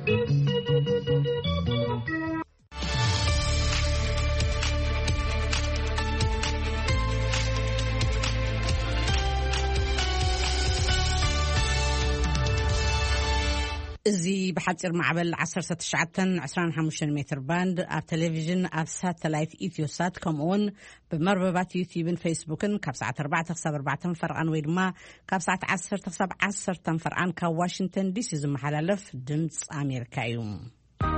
زي بحصر معبل 1925 متر باند على تلفزيون على ساتلايت إثيوسات كمون بمرببات يوتيوب فيسبوكن كاب ساعة 4-4 فرقان ويدما كاب ساعة 10-10 فرقان كواشنطن دي سي زمحلالف دمص أمريكا يوم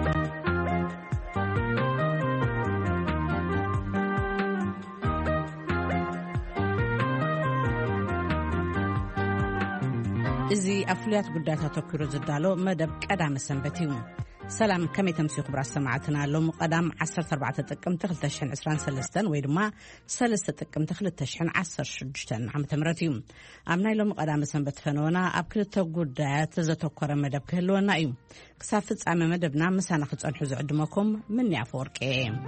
إزي أفليات قداتها تكيرو زدالو مدب قدام سنبتيو سلام كمي تمسيخ براس سماعتنا لهم قدام 14 تقم تخلتشحن 23 ويدما 3 تقم تخلتشحن 16 عام تمرتيو أمناي لهم قدام سنبت فنونا أبكلتو قدات زتوكور مدب كهلونا إيو كسافت عام مدبنا مسانا خطأ الحزو عدمكم من يعفورك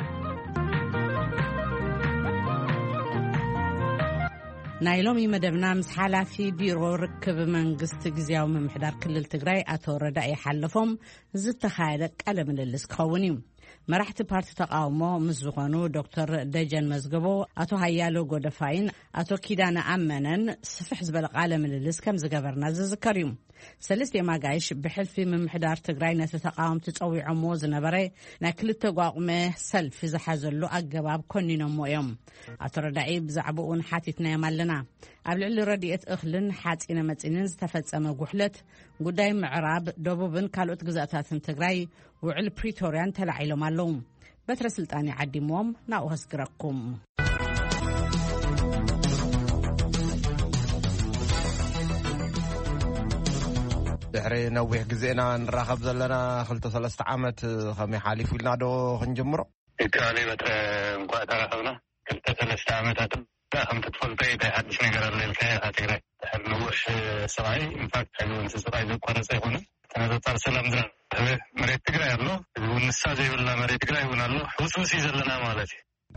نايلومي مدبنا مسحالا في بيرو ركب منقست جزياو من محدار كل التقراي أتو رداء يحلفهم زدت خايدك ألا من اللسكووني مرحت بارتي تقاومو مزغانو دكتور دجن مزقبو أتو هيالو قودفاين أتو كيدانا أمنن سفح زبالق عالم اللسكم زقبرنا زذكريم سلست يما قايش بحلفي من محدار تقراي نتتقاوم تتقوي عموز نبري ناكل التقاومه سلف إذا حازلو أقباب كوني نمو يوم أتو رداعي بزعبوون حاتتنا يمالنا قبل اللي رديت أخلن حاتينا متينين زتفت أما قحلت قداي معراب دوبوبن كالوت قزاتاتن تقراي وعلى بريتوريان تلعيلو مالوم بترسلتاني عدي موم ناوهس قرقكم دحري نوح جزينا نراخب زلنا خلت 3 عامات خمي حالف لنا دو خنجمرو إكرالي مقاعد رخبنا خلت 3 عامات هم تتفلتي ده حدش نقرر للكاية هاتيري نوح سراي إنفاكت حلو انت سراي ذو قرصي هنا أنا تطار سلام درا مريت تقرأي الله ونساجي ولا مريت تقرأي ونالله حسوسي زلنا مالتي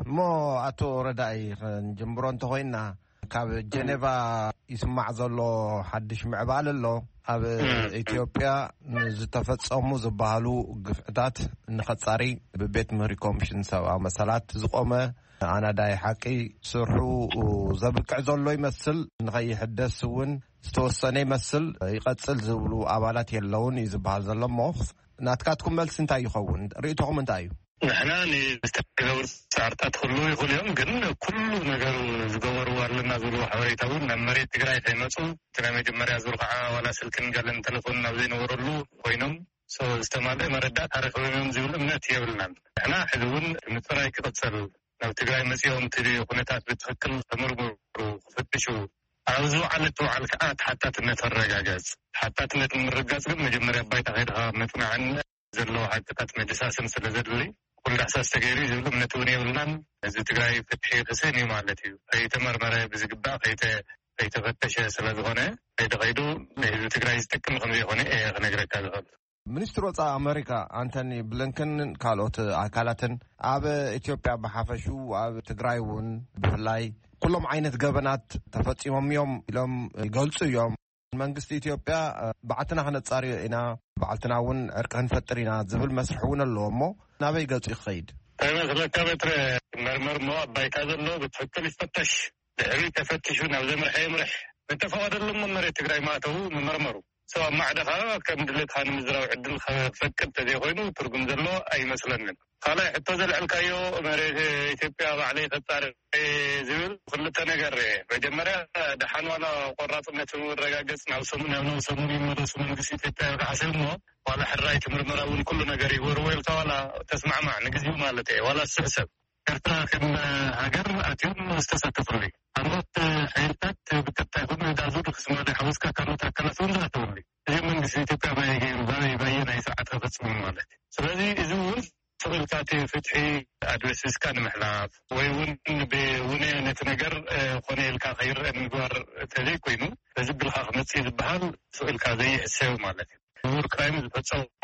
مو أتو ردائي جمبرون تهوينا كاب جنيفا يسمع زلو حدش معبال الله أب إثيوبيا زتفتصمو زبالو قفعتات نختصاري ببيت مهري كوميشن سوا مسالات زقومه أنا داي حقي سرحو وزبقع زلو يمثل نغي حدث ون استوسني يمثل يقتل زبلو أبالات يلون يزبال زلو موخ ناتكاتكم ملس انتاي يخون ريتوهم انتايو نحنا نستقبل سعرتات كله كل يوم قلنا كل نجار زجور وارلنا زلوا حواريتهم نمري تقرأي تيمسو تنامي جمري أزرقة ولا سلكن قالن تلفون نبزين ورلو وينهم سو استمال مردات عرفوا زول من تيابلنا إحنا حلوون نتراي كتصل لو تقرأي مسيهم تري قناتات بتفكر تمرمر فتشوا عاوزوا على الكعات حتى تنتفرج عجز حتى تنتمرجز قبل جمري بيت غيرها متنا عن زلوا حتى تمجساسن سلزلي كل إحساس تغيري زلوا من توني ولنان إذا تقرأي فتحي حسيني مالتي أي تمرمرة بزقبا أي تفتش سلزغنة أي تغيدو إذا تقرأي استكمل خمسة غنة أي غنجرة كذا منستر وصا أمريكا أنتوني بلينكن كالوت أكالاتن أب إثيوبيا بحافشو أب تقرأيون بفلاي كلهم عينة جبنات تفتيهم يوم لهم يقولوا يوم منقست إثيوبيا بعتنا هنتصاري إنا بعتنا ون عرقهن فترينا زبل مسحون اللومو نابي قلت يخيد مثلا كابتر مرمر مو بايت هذا اللو بتفكر يفتش دعري تفتشوا ناوزي مرح انت فواد اللهم مريت تقرأي ماتوا من مرمروا سواء ما عدا خلا كم دلت خان مزرعة عدل فكر تدي خوينو ترقم زلو أي مثلا خلا حتى زل الكايو مريت إثيوبيا عليه تطار زبل خلتنا جرّي بجمرة دحان ولا قرّات النتور رجعت ناوسمون يمرسون إثيوبيا حسبنا ولا حرّيت مرمرة وكلنا جرّي ورويل ولا تسمع معنا جزء مالته ولا السحسب كرتاكن هجر أتيم استسقفني أمرت حيرتات بتتعبون دازور خصمنا حوسك كانوا تكلفون لا تقولي من إثيوبيا باين أي ساعة خصم مالته سبزي إذا سؤال كاتي فتحي أدرسس كان محلاف ويون بوني نتنجر خوني الكاخير نجار تذيكوينو تجيب الخاخ نتسيد بحال سؤال كذي السو مالتي نور كرايم بتصمو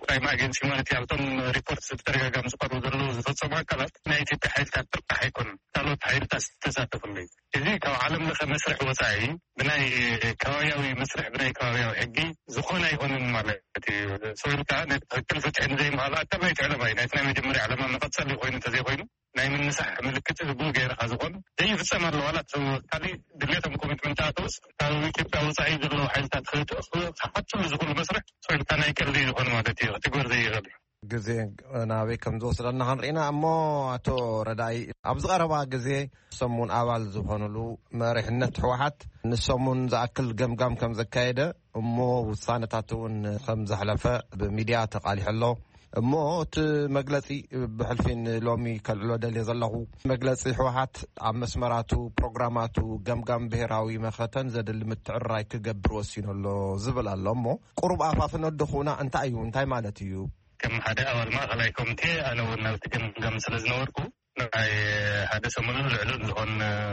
ክራይም አጌንስት ሁማኒቲ አውቶም ሪፖርት ስትደረጋጋም ዝቀርቡ ዘለዉ ዝፈጸሙ አካላት ናይ ኢትዮጵያ ሓይልታት ጥራሕ ኣይኮኑን ካልኦት ሓይልታት ዝተሳተፉሉ እዚ ካብ ዓለም ለኸ መስርሕ ወፃኢ ብናይ ከባቢያዊ መስርሕ ብናይ ከባቢያዊ ሕጊ ዝኾነ ኣይኮንን ማለት እዩ ሰውልካ ትክክል ፍትሒ ንዘይምሃሉ ኣተባይቲ ዕለማ እዩ ናይቲ ናይ መጀመርያ ዕለማ መቐፀሊ ኮይኑ እንተዘይኮይኑ ናይ ምንሳሕ ምልክት ህቡእ ገይርካ ዝኾን ዘይፍፀም ኣሎ ዋላ ካሊእ ድሌቶም ኮሚትመንታትስ ካብ ኢትዮጵያ ወፃኢ ዘለዉ ሓይልታት ክሓፅሉ ዝኽእሉ መስርሕ ሰውልካ ናይ ቀልዲ ዝኾኑ ማለት እዩ ክትግበር ዘይኽእል ግዜ ናበይ ከም ዝወስደና ክንርኢና እሞ ኣቶ ረዳኢ ኣብዚ ቀረባ ግዜ ሰሙን ኣባል ዝኾኑሉ መሪሕነት ሕወሓት ንሰሙን ዝኣክል ገምጋም ከም ዘካየደ እሞ ውሳነታት እውን ከም ዘሕለፈ ብሚድያ ተቃሊሑ ኣሎ እሞ እቲ መግለፂ ብሕልፊን ሎሚ ከልዕሎ ደልየ ዘለኹ መግለፂ ሕወሓት ኣብ መስመራቱ ፕሮግራማቱ ገምጋም ብሄራዊ መኸተን ዘድሊ ምትዕርራይ ክገብር ወሲኑ ኣሎ ዝብል ኣሎ እሞ ቁሩብ ኣፋፍ ነድኹና እንታይ እዩ እንታይ ማለት እዩ ከም ሓደ ኣባል ማእኸላይ ኮሚቴ ኣነ እውን ናብቲ ገምጋም ስለ ዝነበርኩ ናይ ሓደ ሰሙንን ልዕሉን ዝኾን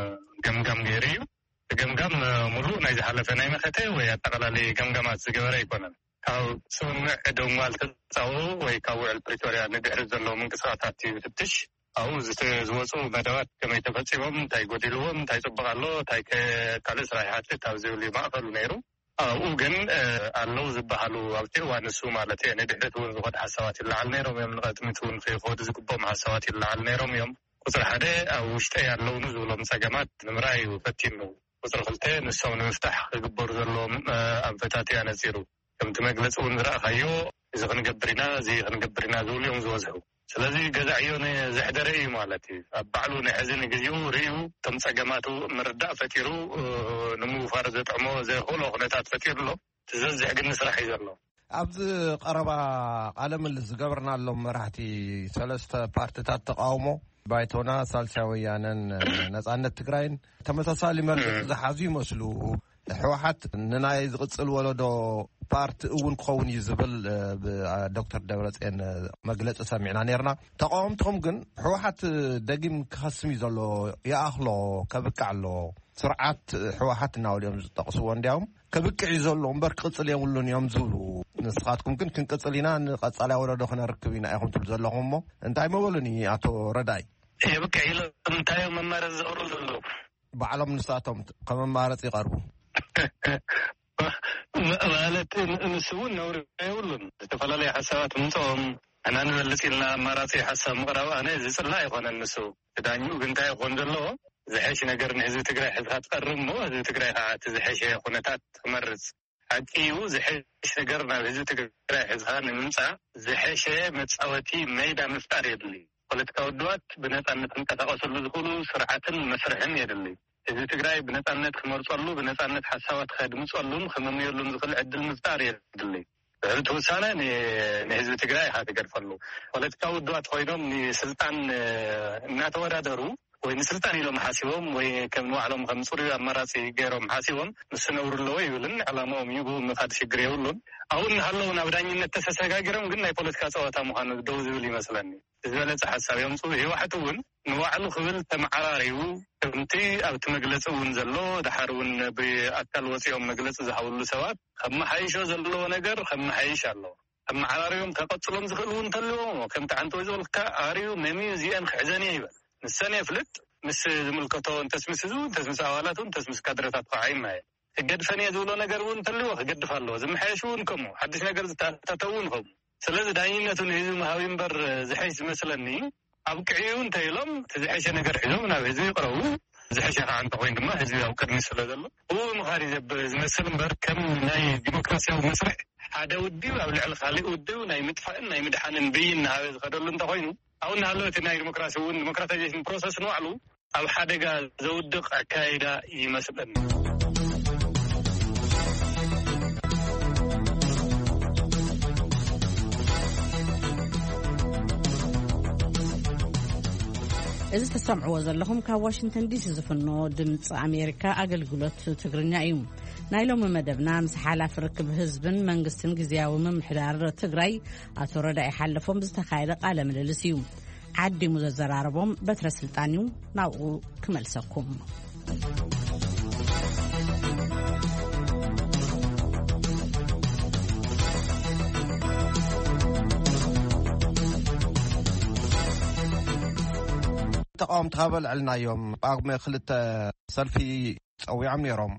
ገምጋም ገይሩ እዩ ገምጋም ሙሉእ ናይ ዝሓለፈ ናይ መኸተ ወይ ኣጠቃላለየ ገምጋማት ዝገበረ ኣይኮነን ካብ ስምምዕ ደንጓል ተፃውኡ ወይ ካብ ውዕል ፕሪቶርያ ንድሕሪ ዘለዎ ምንቅስቃሳት እዩ ፍትሽ ኣብኡ ዝወፁ መደባት ከመይ ተፈፂሞም እንታይ ጎዲልዎም እንታይ ፅቡቅ ኣሎ እንታይ ካልእ ስራሕ ይሓትት ኣብ ዝብል ማእኸሉ ነይሩ ኣብኡ ግን ኣለው ዝበሃሉ ኣብቲ እዋን ንሱ ማለት እየ ንድሕሪት እውን ዝኾነ ሓሳባት ይለዓል ነይሮም እዮም ንቐድሚት እውን ክኸዱ ዝግብኦም ሓሳባት ይለዓል ነይሮም እዮም ቁፅሪ ሓደ ኣብ ውሽጠይ ኣለውኑ ዝብሎም ፀገማት ንምርኣይ ፈቲኑ ቁፅሪ ክልተ ንሶም ንምፍታሕ ክግበሩ ዘለዎም ኣንፈታት እያ ነፂሩ ከምቲ መግለፂ እውን ዝረኣኻዮ እዚ ክንገብር ኢና እዚ ክንገብር ኢና ዝብሉ እዮም ዝወዝሑ ስለዚ ገዛዕዮ ዘሕደረ እዩ ማለት እዩ ኣብ ባዕሉ ናይ ሕዝኒ ግዜኡ ርዩ እቶም ፀገማቱ ምርዳእ ፈጢሩ ንምውፋር ዘጥዕሞ ዘይኽእሎ ኩነታት ፈጢሩ ኣሎ ትዘዝሕ ግን ስራሕ እዩ ዘሎ ኣብዚ ቀረባ ቃለ ምልልስ ዝገበርናሎም መራሕቲ ሰለስተ ፓርቲታት ተቃውሞ ባይቶና ሳልሳይ ወያነን ነጻነት ትግራይን ተመሳሳሊ መልእኽቲ ዝሓዙ ይመስሉ ሕወሓት ንናይ ዝቕፅል ወለዶ ፓርቲ እውን ክኸውን እዩ ዝብል ዶክተር ደብረፅዮን መግለፂ ሰሚዕና ነርና ተቃወምትኩም ግን ሕወሓት ደጊም ክኸስም እዩ ዘሎ ይኣኽሎ ከብቅዕ ኣሎ ስርዓት ሕወሓት እናበልዮም ዝጠቕስዎ እንዲያውም ከብቅዕ እዩ ዘሎ እምበር ክቅፅል የብሉን እዮም ዝብሉ ንስኻትኩም ግን ክንቅፅል ኢና ንቐፃላይ ወለዶ ክነርክብ ኢና ኢኹም ትብሉ ዘለኹም እሞ እንታይ መበሉኒ ኣቶ ረዳኢ የብቅዕ ኢሎ እንታዮም መማረፂ ዘቕርቡ ዘለዉ ባዕሎም ንሳቶም ከመማረፂ ይቐርቡ ማለት ንሱ እውን ነውሪ የብሉን ዝተፈላለየ ሓሳባት ምንፅኦም ኣና ንበልፅ ኢልና ኣማራፂ ሓሳብ ምቕራብ ኣነ ዝፅላ ኣይኮነን ንሱ ዳኝኡ ግን እንታይ ይኾን ዘለዎ ዝሐሽ ነገር ንህዝቢ ትግራይ ሕዝካ ትቐርብ እሞ ህዝቢ ትግራይ ከዓ እቲ ዝሐሸ ኩነታት ክመርፅ ሓቂ እዩ ዝሐሽ ነገር ናብ ህዝቢ ትግራይ ሕዝካ ንምምፃእ ዝሐሸ መፃወቲ ሜዳ ምፍጣር የድሊ ፖለቲካዊ ውድባት ብነፃነት ክንቀሳቀሰሉ ዝኽእሉ ስርዓትን መስርሕን የድሊ ህዝቢ ትግራይ ብነፃነት ክመርፀሉ ብነፃነት ሓሳባት ከድምፀሉን ክመምየሉን ዝኽእል ዕድል ምፍጣር የድሊ ብሕልቲ ውሳነ ንህዝቢ ትግራይ ኢኻ ትገድፈሉ ፖለቲካዊ ውድባት ኮይኖም ንስልጣን እናተወዳደሩ ወይ ንስልጣን ኢሎም ሓሲቦም ወይ ከም ንባዕሎም ከም ፅሩይ ኣማራፂ ገይሮም ሓሲቦም ንሱ ነብሩ ኣለዎ ይብልን ዕላማኦም እዩ ምኻድ ሽግር የብሉን ኣብኡ እናሃለዉ ናብ ዳኝነት ተሰጋጊሮም ግን ናይ ፖለቲካ ፀወታ ምዃኑ ደው ዝብል ይመስለኒ ዝበለፀ ሓሳብ እዮም ፅቡ ህወሓት እውን ንባዕሉ ክብል ተመዓራሪቡ ከምቲ ኣብቲ መግለፂ እውን ዘሎ ድሓር እውን ብኣካል ወፂኦም መግለፂ ዝሃብሉ ሰባት ከመሓይሾ ዘለዎ ነገር ከመሓይሽ ኣለዎ ኣመዓራሪቦም ከቐፅሎም ዝኽእል እውን እንተልዎም ከምቲ ሓንቲ ወይ ዝበልካ ኣርዩ መሚዩ እዚአን ክሕዘን እየ ይበል ንሰን የፍልጥ ምስ ዝምልከቶ እንተስምስ ህዝቡ እንተስምስ ኣባላቱ እንተስምስ ካድሬታት ከዓ ማየ ክገድፈን እየ ዝብሎ ነገር እውን እንተልዎ ክገድፍ ኣለዎ ዝመሓየሽ እውን ከምኡ ሓድሽ ነገር ዝታተው እውን ከምኡ ስለዚ ዳኝነቱ ንህዝቢ መሃቢ እምበር ዝሐሽ ዝመስለኒ ኣብ ቅዒኡ እንተኢሎም ዝሐሸ ነገር ሒዞም ናብ ህዝቢ ይቕረቡ ዝሐሸ ከዓ እንተኮይኑ ድማ ህዝቢ ኣብ ቅድሚ ስለ ዘሎ ው ምኻሪ ዝመስል እምበር ከም ናይ ዲሞክራሲያዊ መስርሕ ሓደ ውድብ ኣብ ልዕሊ ካሊእ ውድብ ናይ ምጥፋእን ናይ ምድሓንን ብይን ናሃበ ዝኸደሉ እንተኮይኑ ኣብኡ እናሃለወ እቲ ናይ ዲሞክራሲ እውን ዲሞክራታይዜሽን ፕሮሰስ ንባዕሉ ኣብ ሓደጋ ዘውድቕ ኣካይዳ ይመስለኒ እዚ ተሰምዕዎ ዘለኹም ካብ ዋሽንግተን ዲሲ ዝፍኖ ድምፂ ኣሜሪካ ኣገልግሎት ትግርኛ እዩ ናይ ሎሚ መደብና ምስ ሓላፊ ርክብ ህዝብን መንግስትን ግዝያዊ ምምሕዳር ትግራይ ኣቶ ረዳኢ ሓለፎም ዝተኻየደ ቃለ ምልልስ እዩ ዓዲሙ ዘዘራረቦም በትረ ስልጣን እዩ ናብኡ ክመልሰኩም تقاوم تقابل علنا يوم أقوم خلت سلفي صويعم نيرهم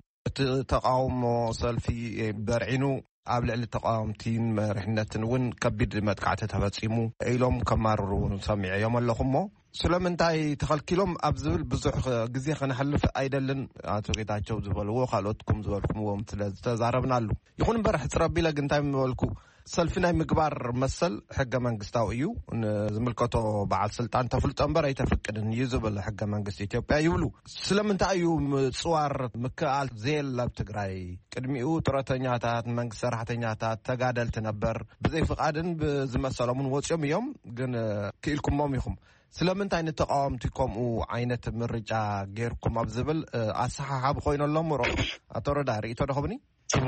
تقاوم سلفي برعينو قبل التقاومتين رحنة ون كبير مدقعة تفاصيمو إيلهم كمارو سامع يوم اللهم سلامنتاي تخلكيلهم أبزل بزح جزية خنا حلف أيدلن أتوقع تجوز بالو خالتكم زوالكم ومتزاربنا له يكون برح تربي لجنتاي مولكو سلفنا مقبار مسل حق منقستاويو زملكتو بعد سلطان تفلت أمبر يتفكر يزبل حق منقست إثيوبيا يولو سلامنتايو صور مكال زيل لابتقراي كدميو تراتنياتات منقست راحتنياتات تقادل تنبر بزي فقادن بزمسلامون وصيم يوم جن كيلكم ماميكم سلامنتاي نتقاومتكم عينة مرجع غيركم أبزبل أصحاب خوين الله مرو أتورا داري تدخبني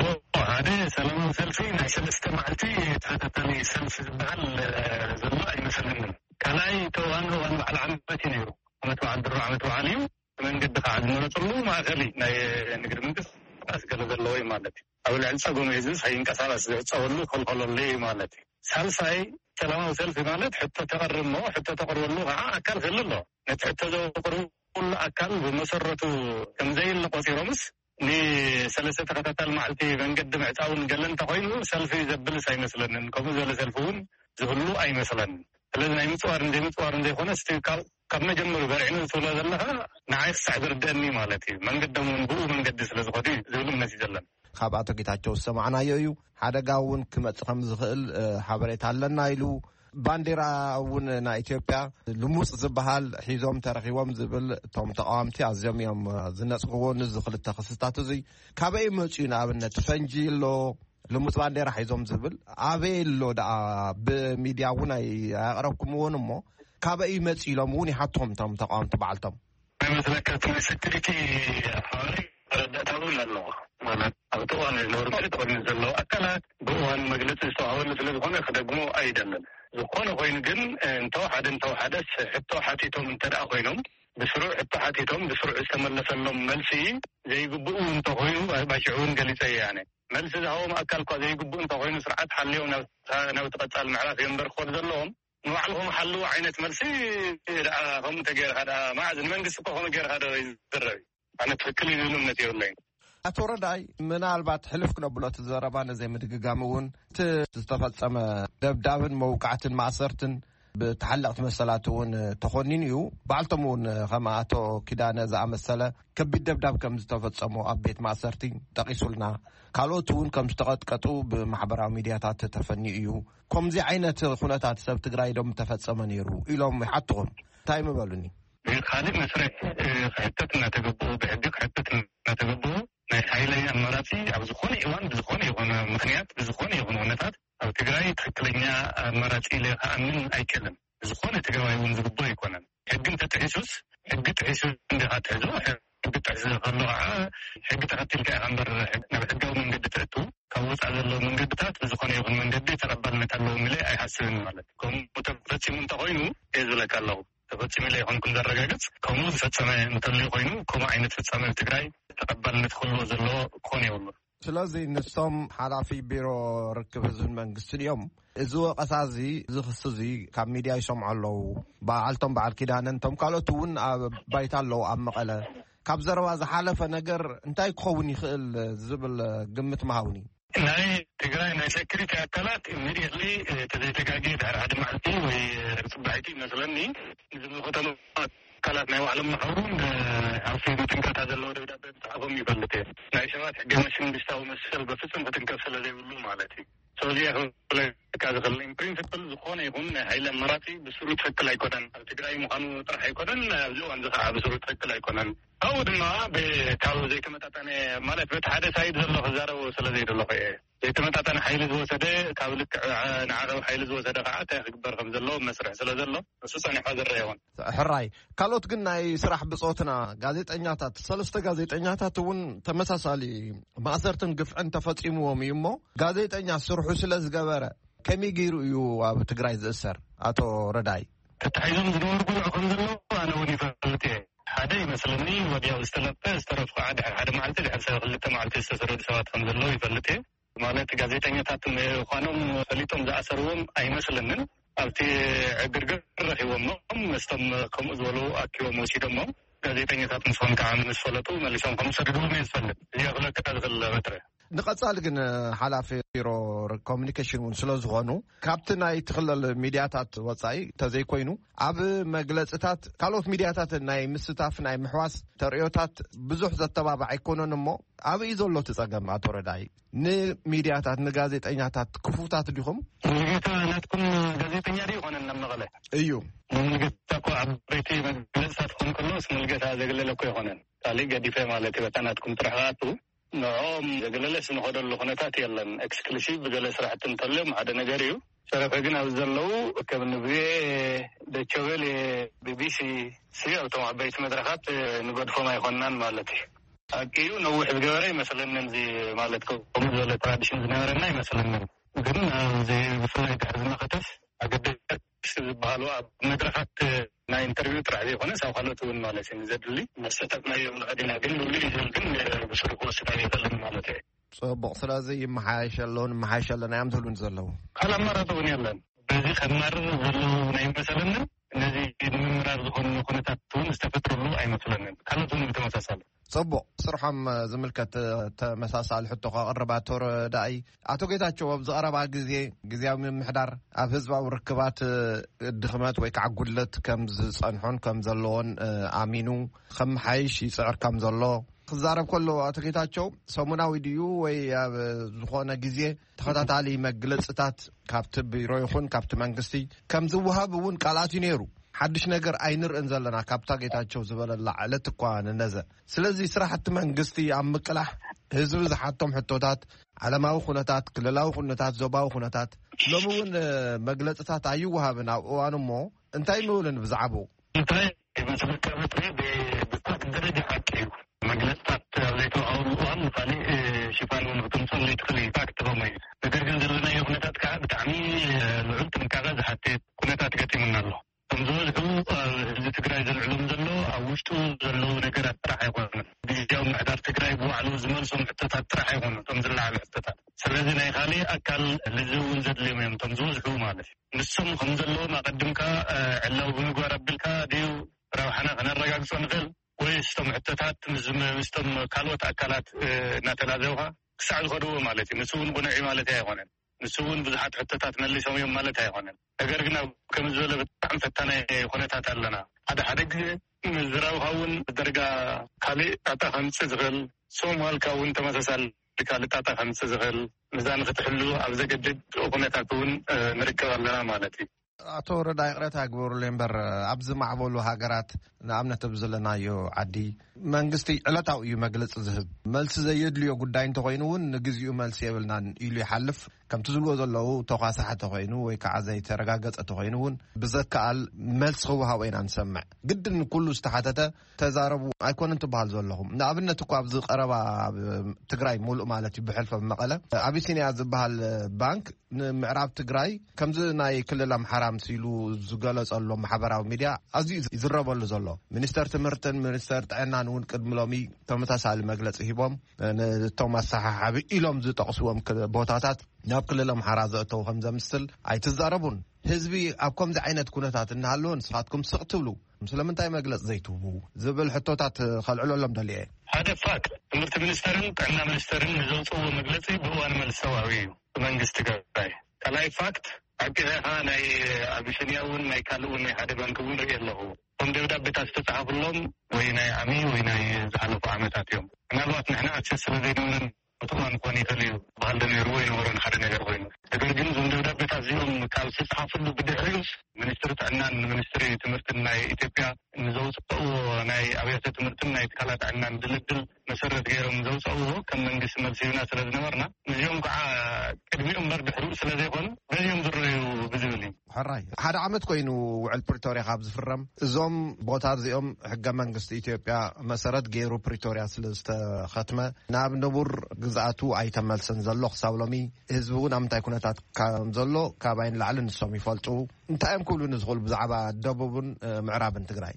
هذا سلام سلفي عشان استمعتي تاتني سلف بعل زلماء مثلا كلاي تو انه على عمتي نيرو انا تو عبد الرحمن تو عليو من قد قاعد نطلو ما غلي نقدر منك اسكل زلوي مالتي او العنصقوم يزس هينقصاس تصولو كل لي مالتي سلفاي سلام سلفي مالت حتى تقرب مو حتى تقرب له اكل غلله حتى تقرب كل اكل بمسرته كم زي القصيرمس ني سلسة تقتل معلتي بنقدم عتاون قلن تقوينه سلفي زبل ساي مثلا كم زل سلفون زهلو أي مثلا لازم أي متوارن دي خونا استيقال كم جمر برعين سولا زلها نعيش سعبر داني مالتي من قدم ونبوه من قدس لزغدي زهلو مناسي جلن خابعتو كتاچو سمعنا يو حدقاون كمت خمز خل حبريت علنا يلو بانديرا ون نا إثيوبيا لموس زبحال حيزوم ترخيوم زبل توم تقامتي عزيم يوم زنسقو نزخل التخصصات زي كابي مچينا ابنت فنجيلو لموس بانديرا حيزوم زبل ابيلو دا بميديا ون يقربكم ونمو كابي مچيلوم وني حتهم توم تقامت بعلتم مثلا كاتب سكرتي حوالي ردتهم الله ማለት አውጣዋን ለወርቅ ተወንዘለው አካላት በዋን መግለጽ ሰዋውን ስለሆነ ከደግሞ አይደለም ዝኾነ ኮይኑ ግን እንተው ሓደስ ሕቶ ሓቲቶም እንተዳ ኮይኖም بسرعة التحديثهم بسرعة استملسلهم ملسي زي يقبؤوا انتقوينوا باشعون قليسي يعني ملسي ده هو ما أكل زي يقبؤوا انتقوينوا سرعات حليوا نوتقطع المعراف ينبر خود ذلهم نوعلهم حلوا عينة ملسي هم تغير هذا ما عزن من قصة هم غير هذا يزدري أنا تفكري لهم نتي والله أتورداي من البعض حلف كنا بلوت الزربان زي متقامون تستفصم دبدابن موقعة معصرتن بتحلقت مسلاتون تخونينيو بعلتمون خماتو كدانا زع مسألة كبي دبداب كم تفصمو أبيت معصرتين تقيسولنا قالوتون كم تقطقطو بمحبرة ميدياتات تفنيو كم زي عينة خوناتات سبت قرايدهم تفصمنيرو إلهم يحطهم تايم بالوني خالد مسرح حتتنا تقبو بحدك حتتنا تقبو حيلي أماراتي أو زخوني إيوان بزخوني يغون مخنيات بزخوني يغون ونفات أو تقرأي تحكلينيا أماراتي لها أمن أي كلم بزخوني تقرأي ونزقبو يكونن حقن تتحسوس حق تحسوس عندها تحزو حق تحسوس خلوعا حق تغتلك أغنبر نبحقو من قد تأتو كوص على الله من قد تأت بزخوني يغون من قد تقبلنا تلو ملي أي حسن مالك كم متفتي منتقوينو إذو لك الله تفتي ملي يغون كن درقاقت كمو فتسامي متلي قوينو كما عينة فتسامي تقرأي تقبلنا تخلو زلو كوني والله ስለዚህ ንሶም ሓላፊ ቢሮ ርክብ ህዝብን መንግስትን እዮም እዚ ወቀሳዚ ዝኽስ እዚ ካብ ሚድያ ይሰምዑ ኣለዉ በዓልቶም በዓል ኪዳነንቶም ካልኦት እውን ኣብ ባይታ ኣለዉ ኣብ መቐለ ካብ ዘረባ ዝሓለፈ ነገር እንታይ ክኸውን ይኽእል ዝብል ግምት መሃውኒ ናይ ትግራይ ናይ ሴኩሪቲ ኣካላት ኢሚድየትሊ ተዘይተጋጊ ድሕሪ ሓደ መዓልቲ ወይ ፅባሒቲ ይመስለኒ ንዝምልከቶም አካላት ናይ ባዕሎም መሕሩን ኣውሲዱ ትንከታ ዘለዎ ደብዳቤ ብዛዕቦም ይፈልጥ እየ ናይ ሰባት ሕጊ መንግስታዊ መሰል በፍጹም ክትንከፍ ስለ ዘይብሉ ማለት እዩ ስለዚ ክብለካ ዝኽእል ኢንፕሪንስፕል ዝኾነ ይኹን ናይ ሃይሊ ኣመራፂ ብስሩ ትክክል ኣይኮነን ኣብ ትግራይ ምዃኑ ጥራሕ ኣይኮነን ኣብዚ እዋን እዚ ከዓ ብስሩ ትክክል ኣይኮነን ኣብኡ ድማ ካብ ዘይተመጣጠነ ማለት በቲ ሓደ ሳይድ ዘሎ ክዛረቡ ስለ ዘይደለኹ እየ ዘይተመጣጠነ ሓይሊ ዝወሰደ ካብ ልክዕ ንዓረብ ሓይሊ ዝወሰደ ከዓ እንታይ ክግበር ከም ዘለዎ መስርሕ ስለ ዘሎ እሱ ፀኒሖ ዝርአ ይኹን ሕራይ ካልኦት ግን ናይ ስራሕ ብፆትና ጋዜጠኛታት ሰለስተ ጋዜጠኛታት እውን ተመሳሳሊ ማእሰርትን ግፍዕን ተፈፂምዎም እዩ እሞ ጋዜጠኛ ስርሑ ስለ ዝገበረ ከመይ ገይሩ እዩ ኣብ ትግራይ ዝእሰር ኣቶ ረዳይ ተታሒዞም ዝነበሩ ጉልዕ ከም ዘለዎ ኣነ እውን ይፈልጥ እየ ሓደ ይመስለኒ ወዲያው ዝተለጠ ዝተረፍኩ ሓደ መዓልቲ ድሕሪ ክልተ መዓልቲ ዝተሰረዱ ሰባት ከም ዘለዎ ይፈልጥ እየ ማለት ጋዜጠኛታት ምዃኖም ፈሊጦም ዝኣሰርዎም ኣይመስለንን ኣብቲ ዕግርግር ረኺቦም መስተም ከምኡ ዝበሉ ኣኪቦም ወሲዶም ጋዜጠኛታት ምስኾም ከዓ ምስፈለጡ መሊሶም ከምሰድድዎም እየ ዝፈልጥ እያክለካ ዝኽእል በትረ ንቐጻሊ ግን ሓላፊ ቢሮ ኮሚኒኬሽን እውን ስለ ዝኾኑ ካብቲ ናይ ትኽለል ሚድያታት ወፃኢ ተዘይኮይኑ ኣብ መግለጽታት ካልኦት ሚድያታት ናይ ምስታፍ ናይ ምሕዋስ ተርእዮታት ብዙሕ ዘተባብዕ ኣይኮነን እሞ ኣብ እዩ ዘሎ ትጸገም ኣቶ ረዳኢ ንሚድያታት ንጋዜጠኛታት ክፉታት ዲኹም ናትኩም ጋዜጠኛ ዲ ይኾነ እናመቐለ እዩ ንግታ እኮ ዓበይቲ መግለጽታት ክኾን ከሎስ ምልገታ ዘግለለ እኮ ይኾነን ካሊእ ገዲፈ ማለት እዩ በታ ናትኩም ጥራሕኣቱ ንኦም ዘገለለስ ንኸደሉ ኩነታት የለን ኤክስክሉሲቭ ብገለ ስራሕቲ እንተልዮም ሓደ ነገር እዩ ሰረፈ ግን ኣብ ዘለው ከም ንብዜ ደቸበል ቢቢሲ ኣብቶም ዓበይቲ መድረኻት ንገድፎም ኣይኮንናን ማለት እዩ ኣቂዩ ነዊሕ ዝገበረ ይመስለንን እዚ ማለት ከምኡ ዝበለ ትራዲሽን ዝነበረና ይመስለንን ግን ኣብዚ ብፍላይ ድሕሪ ዝመኸተስ ኣገደስ ዝበሃሉ ኣብ መድረኻት ናይ ኢንተርቪው ጥራሕ ዘይኮነ ሳብ ካልኦት እውን ማለት እዩ ዘድሊ መሰጠትናዮም ንቐዲና ግን ንብሉ ይዘል ግን ብስሩ ክወስዳ ይኽእልን ማለት እዩ ጽቡቕ ስለዚ ይመሓየሸለውን መሓየሸለና እዮም ዝብሉን ዘለዉ ካል ኣማራፂ እውን የለን በዚ ከማርር ዘለዉ ናይ መሰለንን ነዚ ንምምራር ዝኾኑ ኩነታት እውን ዝተፈጥረሉ ኣይመስለንን ካልኦት እውን ብተመሳሳሊ ጽቡቕ ስርሖም ዝምልከት ተመሳሳሊ ሕቶ ከቕርብ ኣቶ ረዳኢ ኣቶ ጌታቸው ኣብ ዝቐረባ ግዜያዊ ምምሕዳር ኣብ ህዝባዊ ርክባት ድኽመት ወይ ከዓ ጉድለት ከም ዝጸንሖን ከም ዘለዎን ኣሚኑ ከም መሓይሽ ይጽዕር ከም ዘሎ ክዛረብ ከሎ ኣቶ ጌታቸው ሰሙናዊ ድዩ ወይ ኣብ ዝኾነ ግዜ ተኸታታሊ መግለጽታት ካብቲ ቢሮ ይኹን ካብቲ መንግስቲ ከም ዝወሃብ እውን ቃላት እዩ ነይሩ ሓድሽ ነገር ኣይንርእን ዘለና ካብታ ጌታቸው ዝበለላ ዕለት እኳ ንነዘ ስለዚ ስራሕቲ መንግስቲ ኣብ ምቅላሕ ህዝቢ ዝሓቶም ሕቶታት ዓለማዊ ኩነታት ክልላዊ ኩነታት ዞባዊ ኩነታት ሎሚ እውን መግለጽታት ኣይወሃብን ኣብ እዋኑ እሞ እንታይ ንብልን ብዛዕባኡ እንታይ መስለከበት ብስታት ደረጃ ሓቂ እዩ መግለጽታት ኣብ ዘይተዋሃቡ እዋን ካሊእ ሽፋን እውን ክትምፅእ ዘይትኽእል እዩ ፋክት ኸመይ ነገር ግን ዘለናዮ ኩነታት ከዓ ብጣዕሚ ልዑል ጥንቃቐ ዝሓትት ኩነታት ገጢሙና ኣሎ ከም ዝበልሑ ህዝቢ ትግራይ ዘልዕሎም ዘሎ ኣብ ውሽጡ ዘለዉ ነገራት ጥራሕ ኣይኮኑን ግዝያዊ ምሕዳር ትግራይ ብባዕሉ ዝመልሶም ሕቶታት ጥራሕ ኣይኮኑ እቶም ዝለዓሉ ሕቶታት ስለዚ ናይ ካሊእ ኣካል ልዚ እውን ዘድልዮም እዮም እቶም ዝበዝሑ ማለት እዩ ንሶም ከም ዘለዎም ኣቐድምካ ዕላዊ ብምግባር ኣቢልካ ድዩ ረብሓና ክነረጋግፆ ንኽእል ወይ ስቶም ሕቶታት ምስቶም ካልኦት ኣካላት እናተላዘብካ ክሳዕ ዝኸድዎ ማለት እዩ ንሱ እውን ጉንዒ ማለት ኣይኮነን ንሱ እውን ብዙሓት ሕቶታት መሊሶም እዮም ማለት ኣይኮነን ነገር ግን ኣብ ከም ዝበለ ብጣዕሚ ፈታናይ ኩነታት ኣለና ሓደ ግዜ ምዝራብካ እውን ደረጋ ካሊእ ጣጣ ከምፅእ ዝኽእል ሶማልካ እውን ተመሳሳሊ ካሊእ ጣጣ ከምፅእ ዝኽእል ነዛ ንኽትሕሉ ኣብ ዘገድድ ኩነታት እውን ንርከብ ኣለና ማለት እዩ ኣቶ ረዳኢ ቅሬታ ግበሩሉ እምበር ኣብዚ ማዕበሉ ሃገራት ንኣብነት ኣብ ዘለናዮ ዓዲ መንግስቲ ዕለታዊ እዩ መግለፂ ዝህብ መልሲ ዘየድልዮ ጉዳይ እንተኮይኑ እውን ንግዚኡ መልሲ የብልናን ኢሉ ይሓልፍ ከምቲ ዝብልዎ ዘለዉ ተኳሳሓ ተኮይኑ ወይ ከዓ ዘይተረጋገፀ ተኮይኑ እውን ብዘከኣል መልሲ ክወሃቦ ኢና ንሰምዕ ግድን ኩሉ ዝተሓተተ ተዛረቡ ኣይኮነን ትበሃል ዘለኹም ንኣብነት እኳ ኣብዚ ቀረባ ትግራይ ሙሉእ ማለት እዩ ብሕልፈ መቐለ ኣቢሲንያ ዝበሃል ባንክ ንምዕራብ ትግራይ ከምዚ ናይ ክልል ኣምሓራ ምሲሉ ዝገለጸሎ ማሕበራዊ ሚድያ ኣዝዩ ይዝረበሉ ዘሎ ሚኒስተር ትምህርትን ሚኒስተር ጥዕናን እውን ቅድሚ ሎሚ ተመሳሳሊ መግለፂ ሂቦም ነቶም ኣሰሓሓቢ ኢሎም ዝጠቕስዎም ቦታታት ናብ ክልል ኣምሓራ ዘእተው ከም ዘምስል ኣይትዛረቡን ህዝቢ ኣብ ከምዚ ዓይነት ኩነታት እናሃለዎ ንስኻትኩም ስቕ ትብሉ ስለምንታይ መግለፂ ዘይትህቡ ዝብል ሕቶታት ከልዕለሎም ደልየ ሓደ ፋክት ትምህርቲ ሚኒስተርን ጥዕና ሚኒስተርን ንዘውፅዎ መግለፂ ብእዋን መልሰዋዊ እዩ መንግስቲ ትግራይ ካልኣይ ፋክት ዓቂኻ ናይ ኣቢሲንያ እውን ናይ ካልእ እውን ናይ ሓደ ባንኪ እውን ርኢ ኣለኹ እቶም ደብዳቤታት ዝተፃሓፍሎም ወይ ናይ ዓሚ ወይ ናይ ዝሓለፉ ዓመታት እዮም ምናልባት ንሕና ኣክሰስ ስለዘይነበረን እቶም ክኾን ይኽእል እዩ ባህል ነይሩ ወይ ነበረን ሓደ ነገር ኮይኑ ነገር ግን እዞም ደብዳቤታት እዚኦም ካብ ዝተፃሓፍሉ ብድሕሪኡስ ሚኒስትሪ ጥዕናን ሚኒስትሪ ትምህርትን ናይ ኢትዮጵያ ንዘውፅእዎ ናይ ኣብያተ ትምህርትን ናይ ትካላት ጥዕናን ድልድል መሰረት ገይሮም ዘውፅእዎ ከም መንግስቲ መልሲ ሂብና ስለ ዝነበርና እዚኦም ከዓ ቅድሚኦም በር ድሕሪኡ ስለ ዘይኮኑ በዚኦም ዝረአዩ ብዝብል እዩ ሕራይ ሓደ ዓመት ኮይኑ ውዕል ፕሪቶሪያ ካብ ዝፍረም እዞም ቦታት እዚኦም ሕገ መንግስቲ ኢትዮጵያ መሰረት ገይሩ ፕሪቶሪያ ስለ ዝተኸትመ ናብ ንቡር ግዝኣቱ ኣይተመልስን ዘሎ ክሳብ ሎሚ ህዝቢ እውን ኣብ ምንታይ ኩነታት ከም ዘሎ ካባይን ላዕሊ ንሶም ይፈልጡ እንታይ እዮም ክብሉ ንዝኽእሉ ብዛዕባ ደቡብን ምዕራብን ትግራይ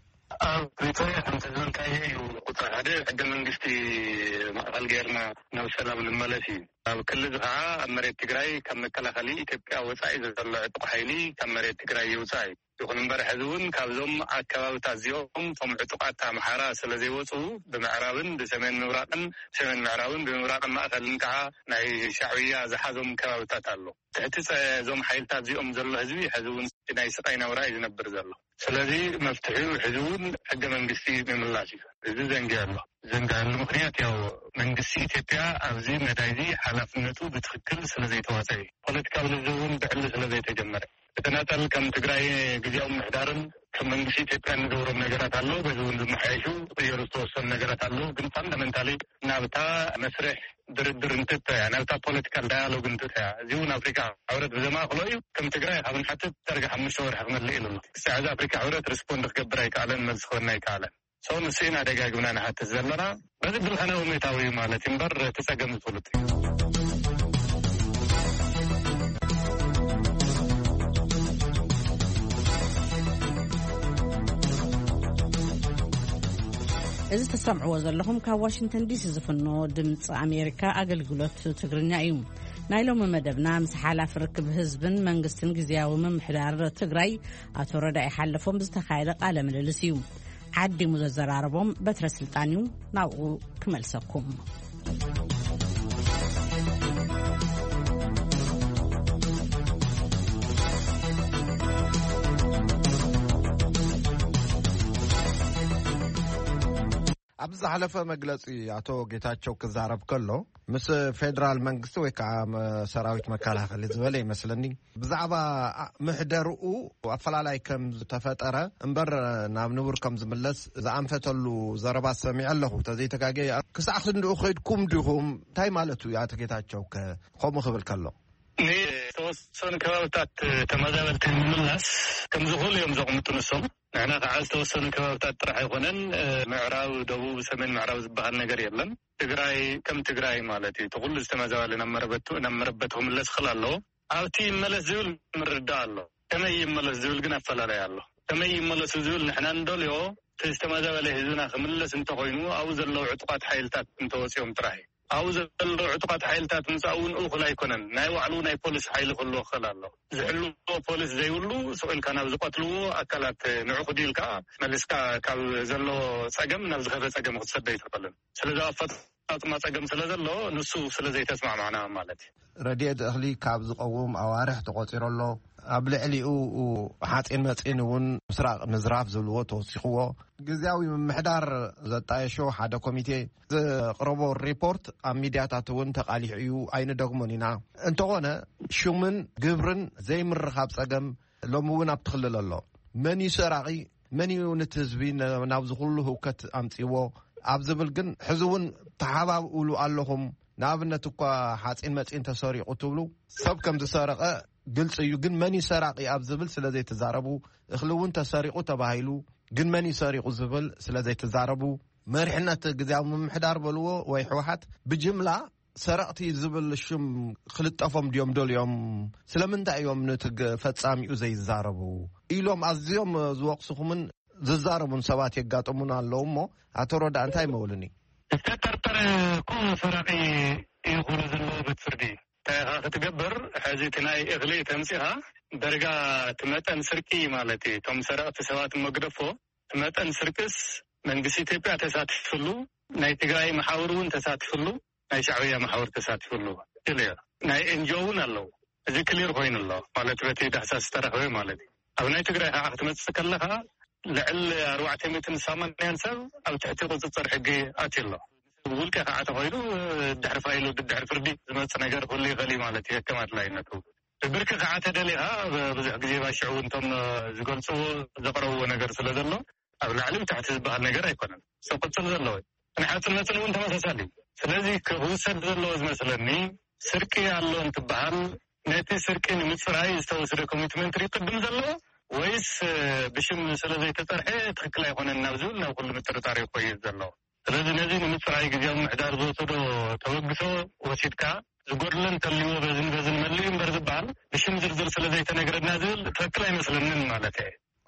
بريطانيا تمتلون كاي وقطعه حق منغستي الجيرنا نو سلام الملسي كل ذا مريت تግራይ كم مكلخلي ኢትዮጵያ ወጻኢ ዘሎ ዕጥቁ ሓይሊ ከም መሬት ትግራይ ይውጻኢ ይኹን እምበር ሕዝውን ካብዞም ኣከባቢታት እዚኦም ቶም ዕጡቃት ኣምሓራ ስለዘይወፁ ብምዕራብን ብሰሜን ምብራቅን ሰሜን ምዕራብን ብምብራቅን ማእከልን ከዓ ናይ ሻዕብያ ዝሓዞም ከባቢታት ኣሎ ትሕቲ እዞም ሓይልታት እዚኦም ዘሎ ህዝቢ ሕዝውን ናይ ስቃይ ናብራ እዩ ዝነብር ዘሎ ስለዚ መፍትሒኡ ሕዝውን ሕገ መንግስቲ ምምላሽ እዩ እዚ ዘንጊ ኣሎ ዘንጋሉ ምክንያት ያው መንግስቲ ኢትዮጵያ ኣብዚ መዳይዚ ሓላፍነቱ ብትክክል ስለዘይተዋፀ ፖለቲካዊ ልዝውን ብዕሊ ስለዘይተጀመረ በተናጠል ከም ትግራይ ጊዜያዊ ምሕዳርን ከም መንግስቲ ኢትዮጵያ ንገብሮም ነገራት ኣሎ በዚውን ዝመሓየሹ ቅየሩ ዝተወሰኑ ነገራት ኣሎ ግን ፋንዳሜንታሊ ናብታ መስርሕ ድርድር እንትትያ ናብታ ፖለቲካል ዳያሎግ እንትትያ እዚውን ኣፍሪካ ሕብረት ብዘማኽሎ እዩ ከም ትግራይ ካብ ንሓትት ተርጋ 5 ወርሒ ክመልእ ኢሉ ሳዕዚ ኣፍሪካ ሕብረት ሪስፖንድ ክገብር ኣይከኣለን መልሲ ክበና ኣይከኣለን ሰው ንስኢና ደጋግምና ንሓትት ዘለና በዚ ብልኸነ ሁኔታዊ ማለት እምበር ተፀገም ዝፍሉጥ እዚ ተሰምዕዎ ዘለኹም ካብ ዋሽንግተን ዲሲ ዝፍኖ ድምፂ ኣሜሪካ ኣገልግሎት ትግርኛ እዩ ናይ ሎሚ መደብና ምስ ሓላፊ ርክብ ህዝብን መንግስትን ጊዜያዊ ምምሕዳር ትግራይ ኣቶ ረዳኢ ሓለፎም ዝተኻየደ ቃለ ምልልስ እዩ ዓዲሙ ዘዘራረቦም በትረ ስልጣን እዩ ናብኡ ክመልሰኩም ኣብዚ ሓለፈ መግለጺ ኣቶ ጌታቸው ክዛረብ ከሎ ምስ ፌደራል መንግስቲ ወይ ከዓ ሰራዊት መከላኸሊ ዝበለ ይመስለኒ ብዛዕባ ምሕደርኡ ኣፈላላይ ከም ዝተፈጠረ እምበር ናብ ንቡር ከም ዝምለስ ዝኣንፈተሉ ዘረባ ሰሚዕ ኣለኹ ተዘይተጋገ ክሳዕ ክንድኡ ኸይድኩም ዲኹም እንታይ ማለት እዩ ኣቶ ጌታቸው ከምኡ ክብል ከሎ ተወሰኑ ከባቢታት ተመዛበልቲ ምምላስ ከም ዝኽእሉ እዮም ዘቕምጡ ንሶም ንሕና ከዓ ዝተወሰኑ ከባቢታት ጥራሕ ኣይኮነን ምዕራብ ደቡብ ሰሜን ምዕራብ ዝበሃል ነገር የለን ትግራይ ከም ትግራይ ማለት እዩ ተኩሉ ዝተመዛበለ ናብ መረበቱ ክምለስ ክእል ኣለዎ ኣብቲ ይመለስ ዝብል ምርዳእ ኣሎ ከመይ ይመለስ ዝብል ግን ኣፈላላይ ኣሎ ከመይ ይመለስ ዝብል ንሕና እንደልዮ ዝተመዛበለ ህዝብና ክምለስ እንተኮይኑ ኣብኡ ዘለዉ ዕጡቃት ሓይልታት እንተወፂኦም ጥራሕ ኣብኡ ዘለዉ ዕጡቃት ሓይልታት ምፃውን እኹል ኣይኮነን ናይ ባዕሉ ናይ ፖሊስ ሓይሊ ክህልዎ ክእል ኣሎ ዝሕልዎ ፖሊስ ዘይብሉ ስቑልካ ናብ ዝቀትልዎ ኣካላት ንዑ ክዲልካ መሊስካ ካብ ዘለዎ ፀገም ናብ ዝኸፈ ፀገም ክትሰደ ይትኽእልን ስለዚ ኣፈጣጥማ ፀገም ስለ ዘሎ ንሱ ስለዘይተስማዕ ማዕና ማለት እዩ ረድኤት እኽሊ ካብ ዝቐውም ኣዋርሕ ተቆፂሩ ኣሎ ኣብ ልዕሊኡ ሓፂን መፂን እውን ምስራቅ ምዝራፍ ዝብልዎ ተወሲኽዎ ጊዜያዊ ምምሕዳር ዘጣየሾ ሓደ ኮሚቴ ዘቕረቦ ሪፖርት ኣብ ሚድያታት እውን ተቃሊሑ እዩ ኣይንደግሞን ኢና እንተኾነ ሽምን ግብርን ዘይምርኻብ ፀገም ሎሚ እውን ኣብ ትኽልል ኣሎ መን እዩ ሰራቂ መን እዩ ነቲ ህዝቢ ናብ ዝኩሉ ህውከት ኣምፂዎ ኣብ ዝብል ግን ሕዚ እውን ተሓባብኡሉ ኣለኹም ንኣብነት እኳ ሓፂን መፂን ተሰሪቑ ትብሉ ሰብ ከም ዝሰረቐ ግልጽ እዩ ግን መን ሰራቂ ኣብ ዝብል ስለዘይተዛረቡ እኽሊ እውን ተሰሪቑ ተባሂሉ ግን መን ሰሪቑ ዝብል ስለዘይተዛረቡ መሪሕነት ጊዜያዊ ምምሕዳር በልዎ ወይ ሕወሓት ብጅምላ ሰረቕቲ ዝብል ሽም ክልጠፎም ድዮም ደልዮም ስለምንታይ እዮም ነቲ ፈጻሚኡ ዘይዛረቡ ኢሎም ኣዝዮም ዝወቕስኹምን ዝዛረቡን ሰባት የጋጥሙን ኣለዉ እሞ ኣቶ ሮዳ እንታይ መውልኒ ዝተጠርጠረ ኩ ሰራቂ ይኹኑ ዘለዎ ብትፍርዲ ታይኻ ክትገብር ሕዚ እቲ ናይ እኽሊ ተምፂኻ ደረጋ ትመጠን ስርቂ ማለት እዩ እቶም ሰረቕቲ ሰባት መግደፎ ትመጠን ስርቅስ መንግስቲ ኢትዮጵያ ተሳትፍሉ ናይ ትግራይ ማሕበር እውን ተሳትፍሉ ናይ ሻዕብያ ማሕበር ተሳትፍሉ ኢሉ ናይ ኤንጂኦ እውን ኣለዉ እዚ ክሊር ኮይኑ ኣሎ ማለት በቲ ዳሕሳስ ዝተረኸበ ማለት እዩ ኣብ ናይ ትግራይ ከዓ ክትመፅእ ከለኻ ልዕሊ 480 ሰብ ኣብ ትሕቲ ቁፅፅር ሕጊ ኣትዩ ኣሎ ውልቀ ከዓ ተኮይኑ ድሕሪ ፋይሉ ድሕሪ ፍርዲ ዝመፅእ ነገር ኩሉ ይኽእል ማለት እዩ ከም ኣድላይነቱ ብርኪ ከዓ ተደሊኻ ብዙሕ ግዜ ባሽዑ እንቶም ዝገልፅዎ ዘቕረብዎ ነገር ስለ ዘሎ ኣብ ላዕሊ ብታሕቲ ዝበሃል ነገር ኣይኮነን ዝቕፅል ዘለዎ ናይ ሓፂን መፅን እውን ተመሳሳሊ ስለዚ ክውሰድ ዘለዎ ዝመስለኒ ስርቂ ኣሎ እንትበሃል ነቲ ስርቂ ንምፅራይ ዝተወሰደ ኮሚትመንት ይቅድም ዘለዎ ወይስ ብሽም ስለዘይተፀርሐ ትክክል ኣይኮነን ናብ ዝብል ናብ ኩሉ ምጥርጣር ይቆይድ ዘሎ ስለዚ ነዚ ንምፅራይ ጊዜያዊ ምሕዳር ዝወሰዶ ተወግሶ ወሲድካ ዝጎድለን ተልዎ በዝን መልዩ እምበር ዝበሃል ብሽም ዝርዝር ስለዘይተነገረና ዝብል ትክክል ኣይመስለንን ማለት እዩ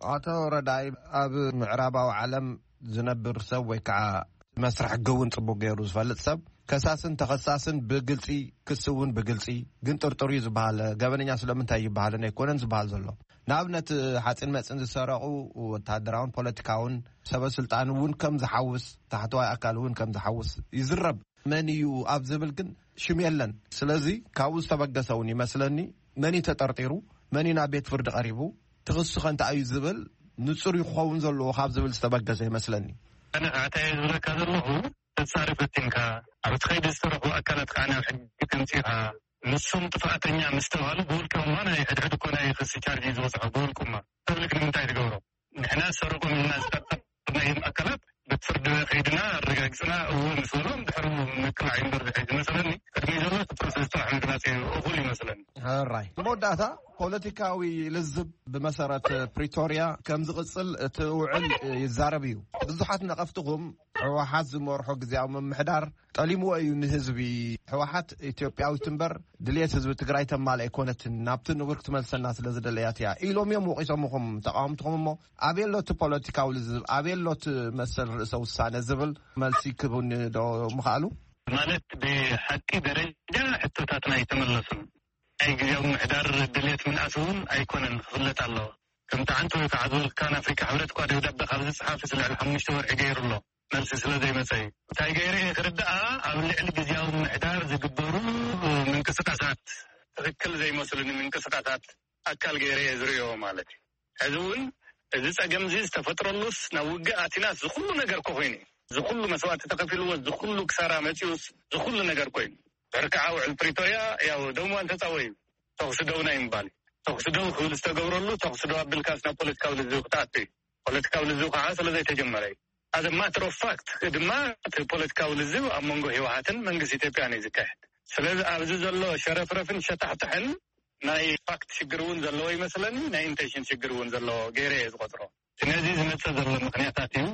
ኣቶ ረዳይ ኣብ ምዕራባዊ ዓለም ዝነብር ሰብ ወይ ከዓ መስርሕ ገውን ጽቡቅ ገይሩ ዝፈልጥ ሰብ ከሳስን ተኸሳስን ብግልጺ ክስውን ብግልጺ ግን ጥርጥሩ ዝበሃል ገበነኛ ስለምንታይ ይበሃል ኣይኮነን ዝበሃል ዘሎ ንኣብነት ሓፂን መፅን ዝሰረቁ ወታደራውን ፖለቲካውን ሰበስልጣን እውን ከም ዝሓውስ ታሕተዋይ ኣካል እውን ከም ዝሓውስ ይዝረብ መን እዩ ኣብ ዝብል ግን ሽም የለን ስለዚ ካብኡ ዝተበገሰ እውን ይመስለኒ መን ተጠርጢሩ መን ናብ ቤት ፍርዲ ቀሪቡ ትኽስኸ እንታይ እዩ ዝብል ንጹር ይኸውን ዘለዎ ካብ ዝብል ዝተበገሰ ይመስለኒ أنا أعتقد لك هذا الله تصارف التنكا أو تخيل استرخوا أكلت قانا حق تنسيها نصهم طفأتني مستوى بقولكم أنا يحدد كنا يخص شارجي زوج بقولكم ما تقولك من تايد جورو نحن سرقوا من الناس تقرناهم أكلت بتفرد خيدنا رجعنا ونسولهم بحرو نكل عين برد حيد مثلا كرمي جلوس بروسيس تاع الناس أقولي مثلا هاي موداتا ፖለቲካዊ ልዝብ ብመሰረት ፕሪቶሪያ ከም ዝቕጽል ትውዕል ይዛረብ እዩ ብዙሓት ነቐፍትኩም ሕወሓት ዝመርሖ ግዝያዊ ምምሕዳር ጠሊምዎ እዩ ንህዝቢ ሕወሓት ኢትዮጵያዊት እምበር ድልየት ህዝቢ ትግራይ ተማልአ ኣይኮነትን ናብቲ ንቡር ክትመልሰና ስለ ዝደለያት እያ ኢሎም እዮም ወቂሶምኩም ተቃወምትኩም እሞ ኣበየሎ እቲ ፖለቲካዊ ልዝብ ኣበየሎ እቲ መሰል ርእሰ ውሳነ ዝብል መልሲ ክቡን ዶ ምኽኣሉ ማለት ብሓቂ ደረጃ ሕቶታትና ይተመለሱን أي يوم حدار دليت من أسون أيكون خلت الله كم تعنتو كعدول كان أفريقيا حولت قادة ودب خالد الصحافة سلع الحمش تور حجير الله نفس سلا زي ما سي تايجيري خردة أو اللي يوم حدار زي قدرو من كسرات كل زي مثلا من كسرات أكل جيري زريو مالتي هذول إذا سجمزيز تفتر النص نوجع أتناس زخلو نجار كويني زخلو مسوات تقفلوا زخلو كسارة ماتيوس زخلو نجار كوين ركعوا على بريتوريا يا دوما أنت تسوي تقصدونا ينبالي تقصدوا كل استجورلو تقصدوا بالكاسنا بوليتيكا ولزوق تاتي بوليتيكا ولزوق عسل زي تجمعي هذا ما ترو فاكت ما بوليتيكا ولزوق أمونجو هواهاتن من جزيتي بياني زكاهت سلذ أبزز الله شرف رفن شتحتحن ناي فاكت شجرون زلوي مثلا ناي انتشن شجرون زلو غيريز قطرو تنازيز نتصدر المقنياتاتيو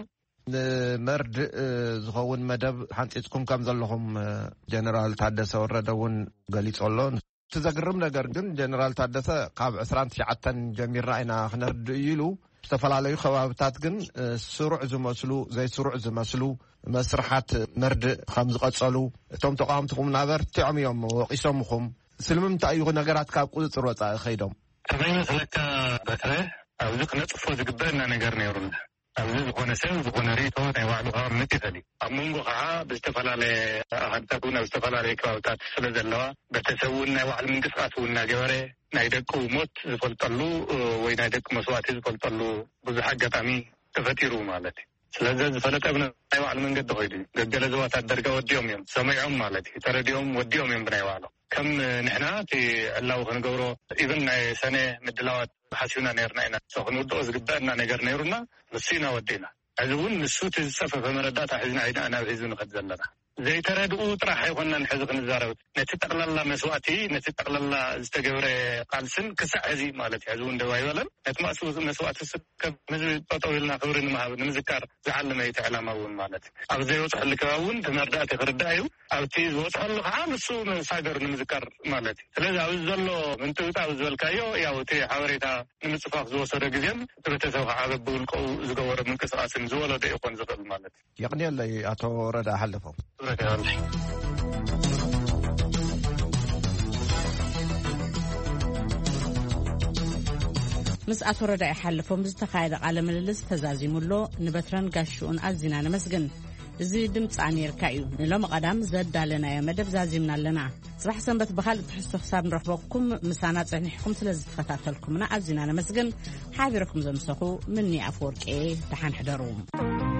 مرد ዝኸውን መደብ ሓንፂፅኩም ከም ዘለኹም ጀነራል ታደሰ ወረደ እውን ገሊጹ ኣሎ ትዘግርም ነገር ግን ጀነራል ታደሰ ካብ 29 ጀሚርና ኢና ክነርድእ ኢሉ ዝተፈላለዩ ከባቢታት ግን ስሩዕ ዝመስሉ ዘይስሩዕ ዝመስሉ መስርሓት መርድእ ከም ዝቐጸሉ እቶም ተቃዋምትኩም ናበርቲዖም እዮም ወቂሶምኩም ስለምንታይ እዩ ነገራት ካብ ቁፅፅር ወፃኢ ኸይዶም ተበይ መስለካ በትረ ኣብዚ ክነጥፎ ዝግበአና ነገር ነይሩና ኣብዚ ዝኾነ ሰብ ዝኾነ ሪቶ ናይ ባዕሉ ካብ ምትፈሊ ኣብ መንጎ ከዓ ብዝተፈላለየ ኣሃድታት እውን ኣብ ዝተፈላለየ ከባቢታት ስለ ዘለዋ በተሰውን ናይ ባዕሉ ምንቅስቃስ እውን እናገበረ ናይ ደቁ ሞት ዝፈልጠሉ ወይ ናይ ደቂ መስዋዕቲ ዝፈልጠሉ ብዙሕ ኣጋጣሚ ተፈጢሩ ማለት እዩ ስለዚ ዝፈለጠ ብናይ ባዕሉ መንገዲ ኸይዱ ገገለ ዞባታት ደርጋ ወዲኦም እዮም ሰሚዖም ማለት እዩ ተረዲኦም ወዲኦም እዮም ብናይ ባዕሎም ከም ንሕና እቲ ዕላዊ ክንገብሮ ኢቨን ናይ ሰነ ምድላዋት ሓሲብና ነርና ኢና ክንውድኦ ዝግበአና ነገር ነይሩና ንሱ ኢና ወዲና ሕዚ እውን ንሱ እቲ ዝፀፈፈ መረዳእታ ሒዝና ዒና ናብ ህዝቢ ንኸድ ዘለና ዘይተረድኡ ጥራሕ ኣይኮናን ሕዚ ክንዛረብ ነቲ ጠቕላላ መስዋዕቲ ነቲ ጠቕላላ ዝተገብረ ቃልስን ክሳዕ ሕዚ ማለት እዩ ሕዚ እውን ደባ ይበለን ነቲ መስዋዕቲ ከም ህዝቢ ጠጠው ኢልና ክብሪ ንምሃብ ንምዝካር ዝዓለመ እቲ ዕላማ እውን ማለት እዩ ኣብ ዘይበፅሐሉ ከባቢ እውን ብመረዳእቲ ክርዳእ እዩ ኣብቲ ዝበፅሐሉ ከዓ ንሱ ሳገር ንምዝካር ማለት እዩ ስለዚ ኣብዚ ዘሎ ምንጥብጣብ ዝበልካዮ ያው እቲ ሓበሬታ ንምፅፋፍ ዝወሰደ ግዜን ሕብረተሰብ ከዓ በብውልቀኡ ዝገበሮ ምንቅስቃስን ዝወለደ ይኾን ዝኽእል ማለት እዩ የቕኒየለይ ኣቶ ረዳ ሓለፎም ምስ ኣቶ ረዳኢ ሓለፎም ዝተኻየደ ቃለ ምልልስ ተዛዚሙሎ ንበትረን ጋሽኡን ኣዝና ነመስግን እዚ ድምፂ ኣሜሪካ እዩ ንሎም ቀዳም ዘዳለናዮ መደብ ዛዚምና ኣለና صباح سنبت بخالد تحسوا حساب نرحبكم مسانا صحيحكم سلازم تخاتلكم أزينا نمسجن حاضركم زمسخو مني أفورك تحن حضروم